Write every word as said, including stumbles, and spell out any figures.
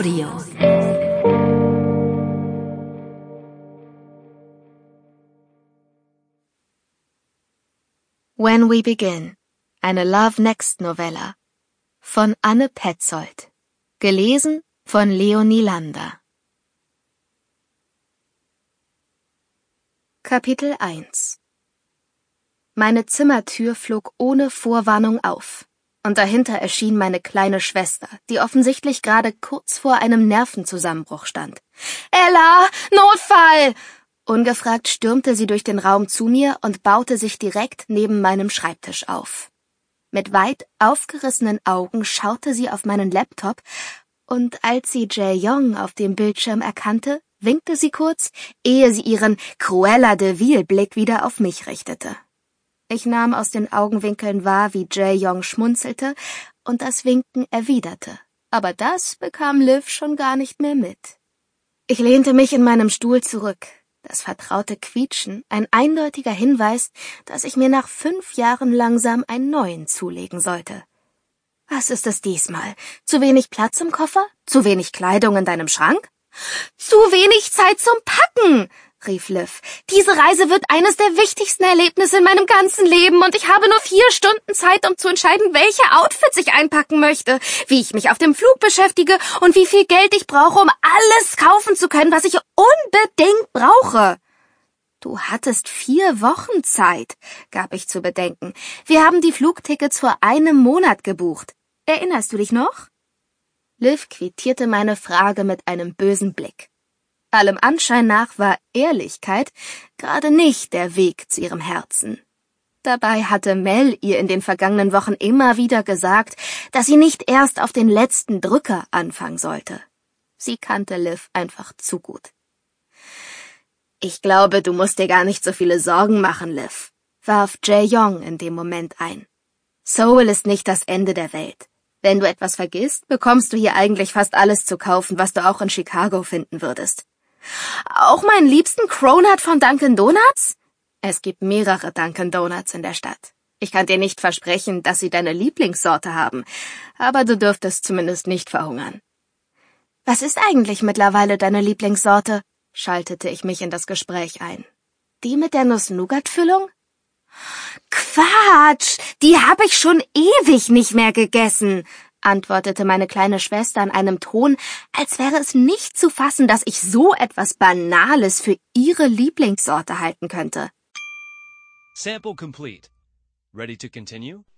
Audio. When We Begin, eine Love Next Novella von Anne Petzold, gelesen von Leonie Lander. Kapitel eins. Meine Zimmertür flog ohne Vorwarnung auf, und dahinter erschien meine kleine Schwester, die offensichtlich gerade kurz vor einem Nervenzusammenbruch stand. »Ella, Notfall!« Ungefragt stürmte sie durch den Raum zu mir und baute sich direkt neben meinem Schreibtisch auf. Mit weit aufgerissenen Augen schaute sie auf meinen Laptop, und als sie Jae-Young auf dem Bildschirm erkannte, winkte sie kurz, ehe sie ihren Cruella de Vil-Blick wieder auf mich richtete. Ich nahm aus den Augenwinkeln wahr, wie Jae-Young schmunzelte und das Winken erwiderte, aber das bekam Liv schon gar nicht mehr mit. Ich lehnte mich in meinem Stuhl zurück, das vertraute Quietschen, ein eindeutiger Hinweis, dass ich mir nach fünf Jahren langsam einen neuen zulegen sollte. Was ist es diesmal? Zu wenig Platz im Koffer? Zu wenig Kleidung in deinem Schrank? »Zu wenig Zeit zum Packen«, rief Liv. »Diese Reise wird eines der wichtigsten Erlebnisse in meinem ganzen Leben und ich habe nur vier Stunden Zeit, um zu entscheiden, welche Outfits ich einpacken möchte, wie ich mich auf dem Flug beschäftige und wie viel Geld ich brauche, um alles kaufen zu können, was ich unbedingt brauche.« »Du hattest vier Wochen Zeit«, gab ich zu bedenken. »Wir haben die Flugtickets vor einem Monat gebucht. Erinnerst du dich noch?« Liv quittierte meine Frage mit einem bösen Blick. Allem Anschein nach war Ehrlichkeit gerade nicht der Weg zu ihrem Herzen. Dabei hatte Mel ihr in den vergangenen Wochen immer wieder gesagt, dass sie nicht erst auf den letzten Drücker anfangen sollte. Sie kannte Liv einfach zu gut. »Ich glaube, du musst dir gar nicht so viele Sorgen machen, Liv«, warf Jae-Young in dem Moment ein. »Seoul ist nicht das Ende der Welt. Wenn du etwas vergisst, bekommst du hier eigentlich fast alles zu kaufen, was du auch in Chicago finden würdest.« »Auch meinen liebsten Cronut von Dunkin' Donuts?« »Es gibt mehrere Dunkin' Donuts in der Stadt. Ich kann dir nicht versprechen, dass sie deine Lieblingssorte haben, aber du dürftest zumindest nicht verhungern.« »Was ist eigentlich mittlerweile deine Lieblingssorte?«, schaltete ich mich in das Gespräch ein. »Die mit der Nuss-Nougat-Füllung?« »Quatsch, die habe ich schon ewig nicht mehr gegessen«, antwortete meine kleine Schwester in einem Ton, als wäre es nicht zu fassen, dass ich so etwas Banales für ihre Lieblingssorte halten könnte. Sample complete. Ready to continue?